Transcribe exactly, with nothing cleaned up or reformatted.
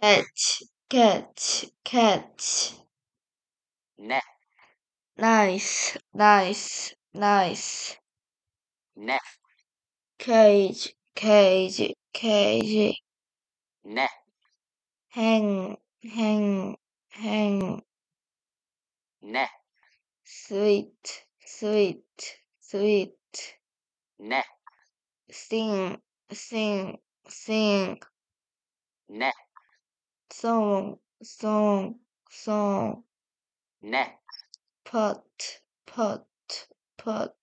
catch, catch, catch. Net, Nice, nice, nice. net, Cage, cage, cage. net, Hang, hang, hang. net, Sweet, sweet, sweet. net, Sing, sing, sing. net, Song, song, song. net. Pot, pot, pot.